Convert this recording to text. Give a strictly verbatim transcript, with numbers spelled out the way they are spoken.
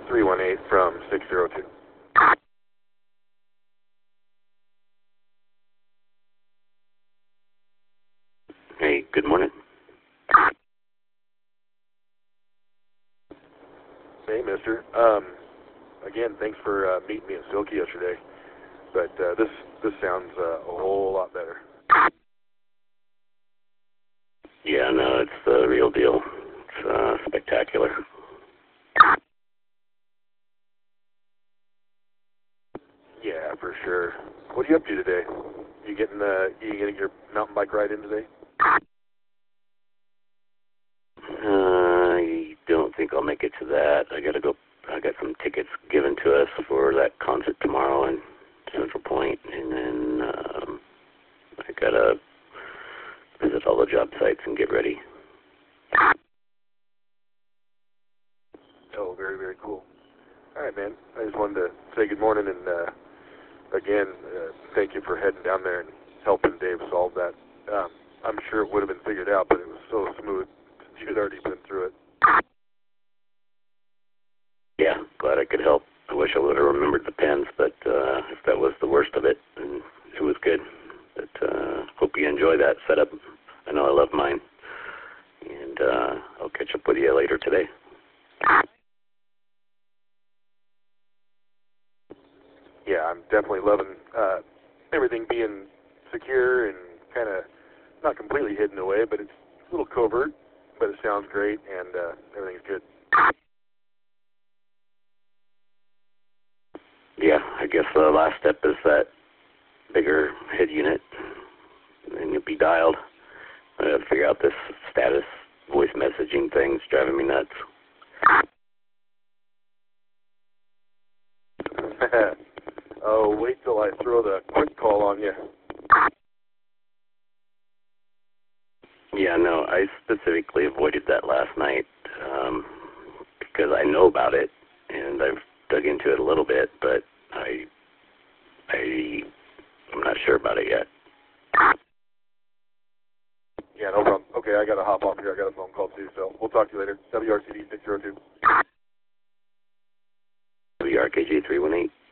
three one eight from six zero two. Hey, good morning. Hey, mister. Um, again, thanks for uh, meeting me at Silky yesterday. But uh, this this sounds uh, a whole lot better. Yeah, no, it's the real deal. It's uh, spectacular. Yeah, for sure. What are you up to today? You getting uh, you getting your mountain bike ride in today? I don't think I'll make it to that. I gotta go. I got some tickets given to us for that concert tomorrow in Central Point, and then um, I gotta visit all the job sites and get ready. Oh, very, very cool. All right, man. I just wanted to say good morning and, uh, again, uh, thank you for heading down there and helping Dave solve that. Um, I'm sure it would have been figured out, but it was so smooth. You had already been through it. Yeah, glad I could help. I wish I would have remembered the pens, but uh, if that was the worst of it, then it was good. But uh, hope you enjoy that setup. I know I love mine. And uh, I'll catch up with you later today. Yeah, I'm definitely loving uh, everything being secure and kind of not completely hidden away, but it's a little covert, but it sounds great, and uh, everything's good. Yeah, I guess the last step is that bigger head unit, and you'll be dialed. I gotta figure out this status voice messaging thing. It's driving me nuts. Oh, wait till I throw the quick call on you. Yeah, no, I specifically avoided that last night um, because I know about it, and I've dug into it a little bit, but I, I, I'm not sure about it yet. Yeah, no problem. Okay, I got to hop off here. I got a phone call too, so we'll talk to you later. W R C D six zero two. W R K J three one eight.